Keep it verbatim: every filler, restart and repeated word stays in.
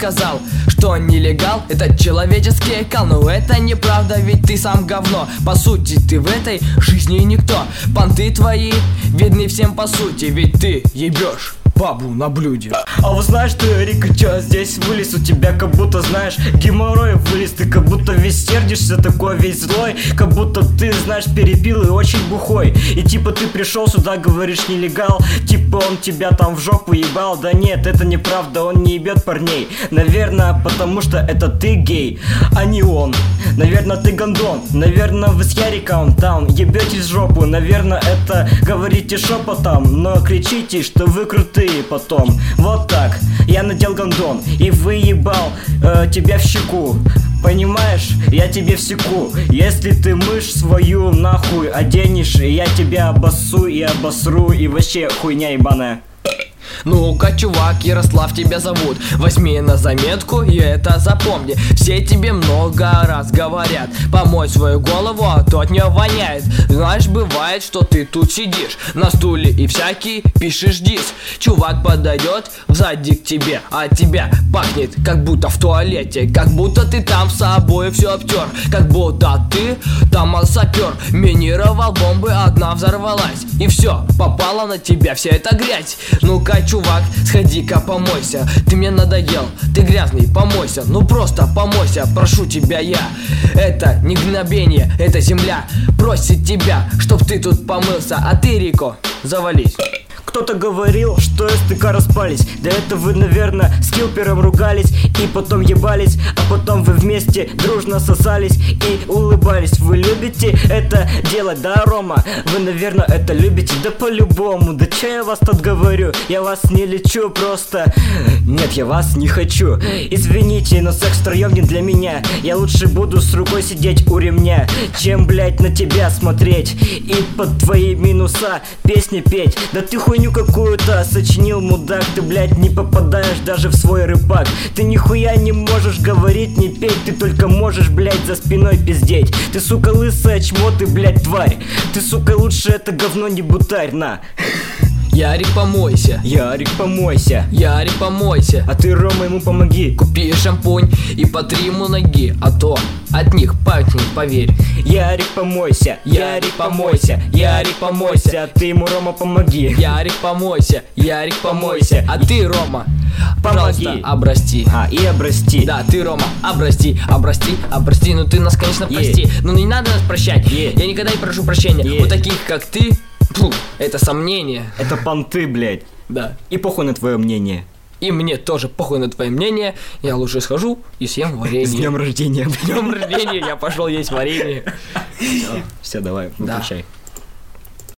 сказал, что нелегал — это человеческий кал. Но это неправда, ведь ты сам говно. По сути, ты в этой жизни никто. Понты твои видны всем по сути, ведь ты ебешь бабу на блюде. А вот знаешь ты, Рика, чё здесь вылез? У тебя как будто, знаешь, геморрой вылез. Ты как будто весь сердишься, такой весь злой. Как будто ты, знаешь, перепил и очень бухой. И типа ты пришел сюда, говоришь, нелегал. Типа он тебя там в жопу ебал. Да нет, это неправда, он не ебет парней. Наверное, потому что это ты гей, а не он. Наверное, ты гондон. Наверное, вы с Яриком там ебетесь в жопу. Наверное, это говорите шепотом, но кричите, что вы крутые потом. Вот так, я надел гондон и выебал э, тебя в щеку. Понимаешь, я тебе всеку. Если ты мышь свою нахуй оденешь, я тебя обоссу и обосру. И вообще хуйня ебаная. Ну-ка, чувак, Ярослав тебя зовут. Возьми на заметку и это запомни. Все тебе много раз говорят: помой свою голову, а то от нее воняет. Знаешь, бывает, что ты тут сидишь на стуле и всякий пишешь дис. Чувак подойдет сзади к тебе, а от тебя пахнет как будто в туалете. Как будто ты там с собой все обтер. Как будто ты там сапер. Минировал бомбы, одна взорвалась. И все, попала на тебя вся эта грязь. Ну-ка, чувак, сходи-ка помойся. Ты мне надоел, ты грязный, помойся. Ну просто помойся, прошу тебя я. Это не гнобение, это земля просит тебя, чтоб ты тут помылся. А ты, Рико, завались. Кто-то говорил, что СТК распались. До этого вы, наверное, с Килпером ругались и потом ебались, а потом вы вместе дружно сосались и улыбались. Вы любите это делать, да, Рома? Вы, наверное, это любите, да по-любому. Да че я вас тут говорю? Я вас не лечу просто. Нет, я вас не хочу. Извините, но секс втроем не для меня. Я лучше буду с рукой сидеть у ремня, чем, блять, на тебя смотреть и под твои минуса песни петь. Да ты хуйню какую-то сочинил, мудак. Ты, блядь, не попадаешь даже в свой рыбак. Ты нихуя не можешь говорить, не петь. Ты только можешь, блядь, за спиной пиздеть. Ты, сука, лысая чмо, ты, блядь, тварь. Ты, сука, лучше это говно не бутарь, на. Ярик, помойся. Ярик, помойся. Ярик, помойся. А ты, Рома, ему помоги. Купи шампунь и потри ему ноги, а то от них пахнет, поверь. Ярик, помойся. Ярик, помойся. Ярик, помойся. А ты ему, Рома, помоги. Ярик, помойся. Ярик, помойся. А ты, Рома, помоги. Пожалуйста, обрасти. А, и обрасти. Да, ты, Рома, обрасти, обрасти, обрасти. Ну ты нас, конечно, прости, но не надо нас прощать. Я никогда не прошу прощения у таких, как ты. Фу, это сомнение. Это понты, блядь. Да. И похуй на твое мнение. И мне тоже похуй на твое мнение. Я лучше схожу и съем варенье. С днем рождения. С днем рождения я пошел есть варенье. Все, давай, выключай.